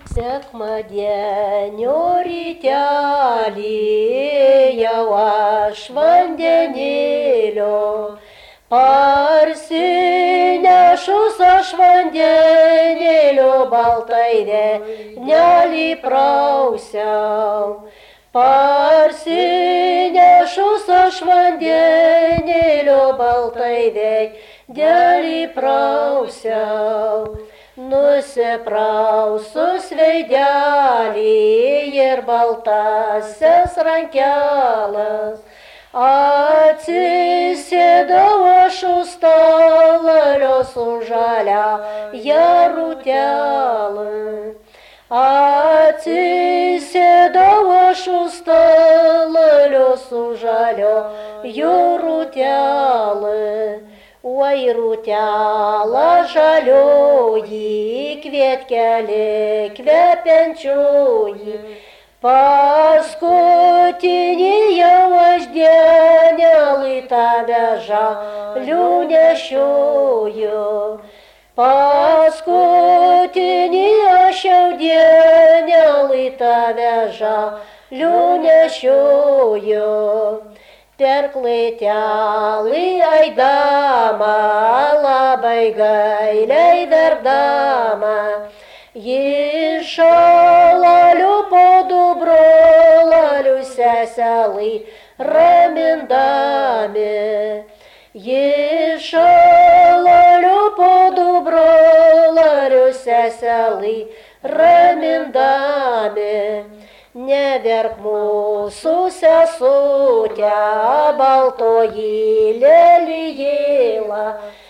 Sekmadienio rytelį jau aš vandenėlio, parsinešus aš vandenėlio baltai denelį prausiau. Parsinešus aš vandenėlio baltai denelį prausiau. Nusiprausus veidelį ir baltasias rankelas, atsisėdau aš už stalelio su žalia jarutelė. Atsisėdau aš už stalelio su žalio jarutelė. Oi rūtelė žalioji, kvietkelė kvepiančioji, paskutinį jau aš dienelį tave žalių nešioju. Paskutinį aš jau dienelį tave žalių nešioju. Per klaitelį eidama, labai gailiai verdama, ji šalaliu po du brolaliu seselį ramindami. Ji šalaliu po du brolaliu seselį ramindami. Neverk mūsų sesutė, baltoji lelijėla,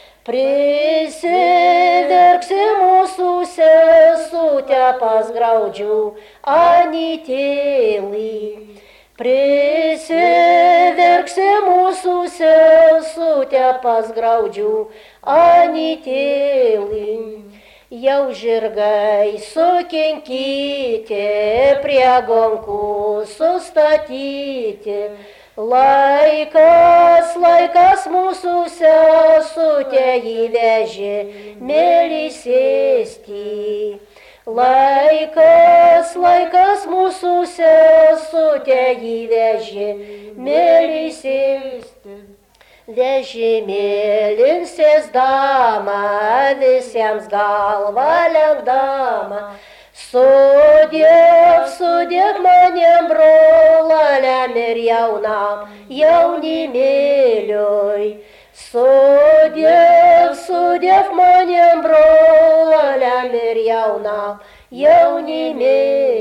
prisiverksi mūsų sesutė pas graudžių anytėlį. Prisiverksi mūsų sesutė pas graudžių anytėlį. Jau žirgai sukinkyti, prie gonkų sustatyti. Laikas mūsų sesutė įvežė mėlį sėsti. Laikas mūsų sesutė įvežė mėlį sėsti. Vežimėlin sėsdama, visiems galvą lenkdama. Sudėk maniem brolaliam ir jaunam jaunimėliui. Sudėk maniem brolaliam ir jaunam jaunimėliui.